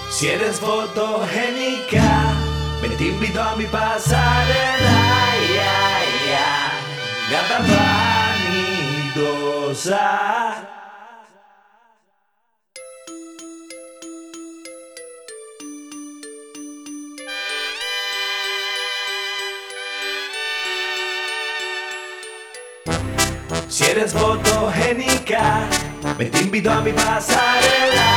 Si eres fotogénica, me te invito a mi pasarela, gata vanidosa. Si eres fotogénica, me te invito a mi pasarela,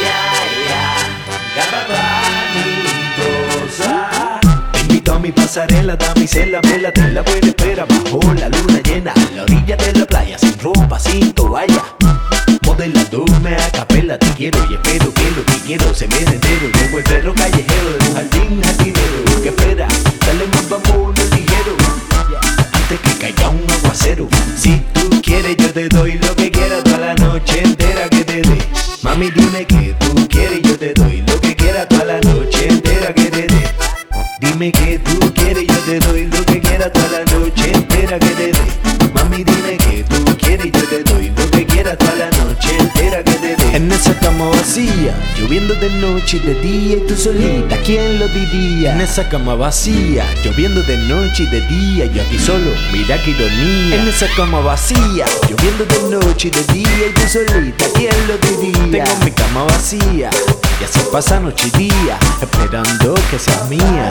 gata vanidosa. Te invito a mi pasarela, damisela, vela, te la buena espera bajo la luna llena, a la orilla de la playa, sin ropa, sin toalla. Modelándome a capela, te quiero y espero que lo que quiero se me entero. Como el perro callejero de un jardín jardinero. ¿Qué espera? Dale más vamos ligero, antes que caiga un aguacero. Si tú quieres yo te doy lo que quieras toda la noche entera que te dé. Mami dime que tú quieres yo te doy lo que quieras toda la noche entera que te dé. Dime que tú quieres yo te doy lo que quieras toda la noche entera que te dé. Mami dime que tú quieres yo te doy lo que quieras toda la noche entera que te dé. En esa cama vacía, lloviendo de noche y de día y tú solita, ¿quién lo diría? En esa cama vacía, lloviendo de noche y de día, yo aquí solo, mira qué ironía. En esa cama vacía, lloviendo de noche y de día y tú solita, ¿quién lo diría? Tengo mi cama vacía y así pasa noche y día, esperando que seas mía.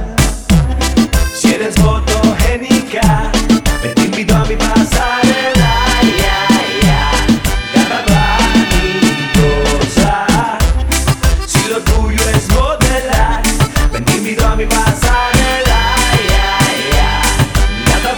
Si eres fotogénica, me te invito a mi pasarela, gata vanidosa. Si lo tuyo es modelar, me te invito a mi pasarela, gata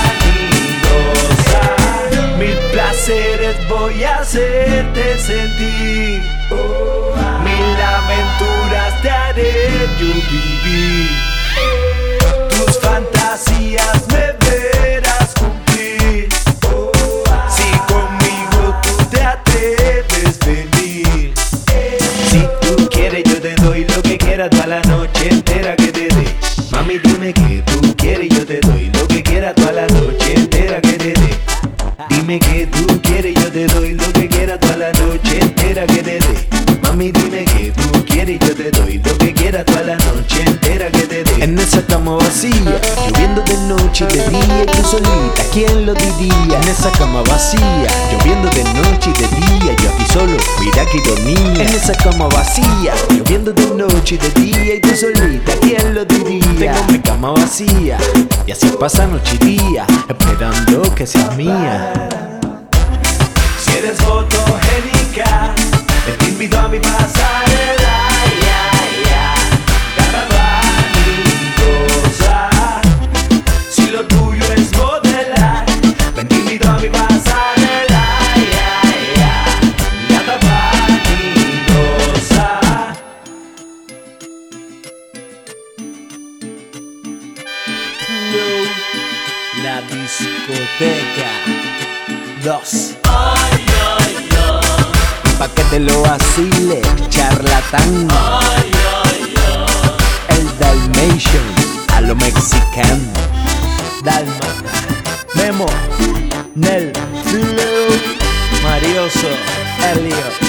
vanidosa. Mil placeres voy a hacerte sentir, mil aventuras te haré yo vivir. Tus fantasías me verás cumplir, si conmigo tú te atreves venir. Si tú quieres yo te doy lo que quieras toda la noche entera que te dé. Mami dime que tú quieres yo te doy lo que quieras toda la noche entera que te dé. Dime que tú quieres yo te doy lo que quieras toda la noche entera que te dé. Mami dime que tú quieres yo te doy lo que quieras toda la noche entera que te dé. En esa cama vacía, lloviendo de noche y de día y tú solita, ¿quién lo diría? En esa cama vacía, lloviendo de noche y de día, yo aquí solo, mira qué ironía. En esa cama vacía, lloviendo de noche y de día y tú solita, ¿quién lo diría? Tengo mi cama vacía y así pasa noche y día, esperando que seas mía. Si eres fotogénica, te invito a mi pasarela, gata vanidosa. Si lo tuyo es modelar, te invito a mi pasarela, gata vanidosa. La discoteca 2. Pa' que te lo vacile, charlatán. El Dalmatian, a lo mexicano. Dalma, Memo, Nel, Flow, Marioso, Elliot.